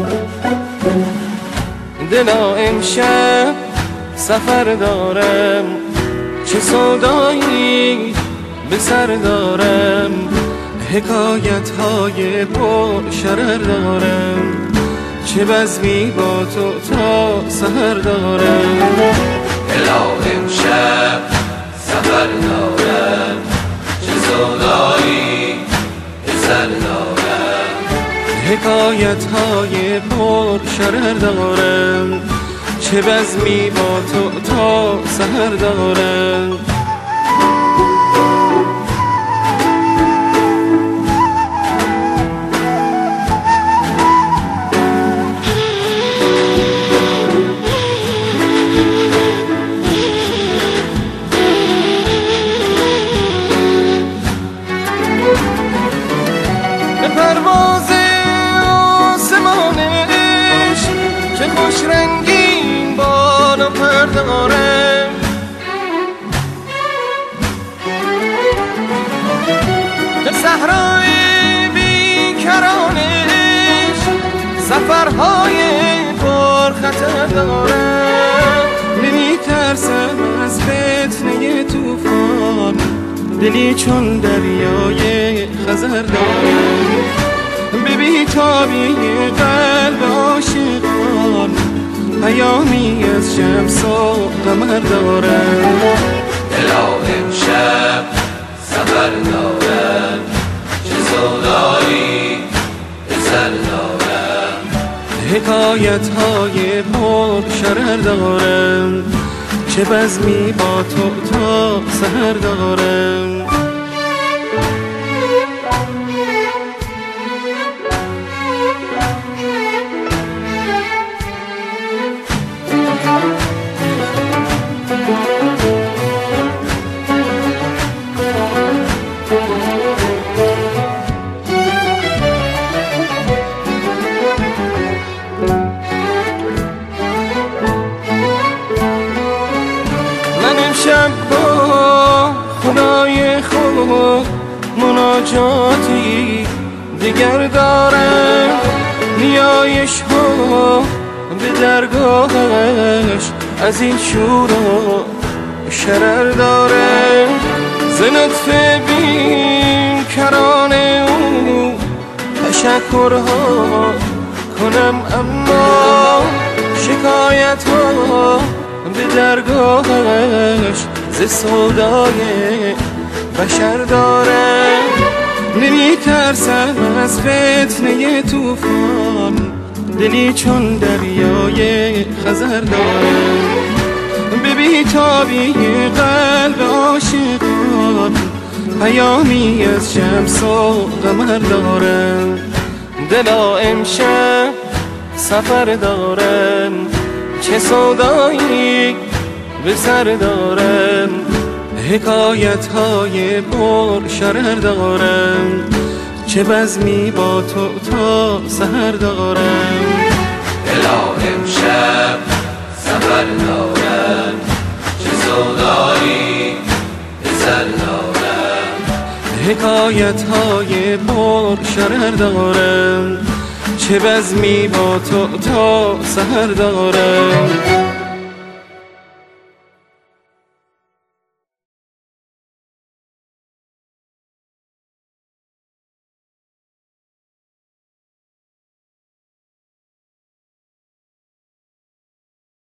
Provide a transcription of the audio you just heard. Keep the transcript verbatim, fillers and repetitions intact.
دلا امشب سفر دارم، چه سودایی به سر دارم، حکایت های پر شرر دارم، چه بزمی با تو تا سحر دارم. دلا امشب سفر دارم، چه سودایی به سر دارم، حکایت های پر شرر دارم، چه بزمی با تو تا سحر دارم. به پرواز آسمانش چه خوش رنگین بالا پر دارم، به صحرای بیکرانش سفرهای پر خطر دارم. نمی ترسم از فتنه طوفان، دلی چون دریای خزر دارم، به بیتابی قلب عاشقان پیامی از شمس و قمر دارم. دلا امشب سفر دارم، چه سودایی به سر دارم، حکایت های پر شرر دارم، چه بزمی با تو تا سحر دارم. امشب با خدای خود مناجاتی دیگر دارم، نیایش ها به درگاهش از این شور و شرر دارم، ز لطف بین کران او تشکرها کنم، اما شکایت ها به درگاهش ز سودای بشر دارم. نمی ترسم از فتنه طوفان، دلی چون دریای خزر دارم، به بیتابی قلب عاشقان پیامی از شمس و قمر دارم. دلا امشب سفر دارم، چه سودایی به سر دارم، حکایت های پر شرر دارم، چه بزمی با تو تا سحر دارم. دلا امشب سفر دارم، چه سودایی به سر دارم، حکایت های پر شرر دارم، چه بزمی با تو تا سحر دارم.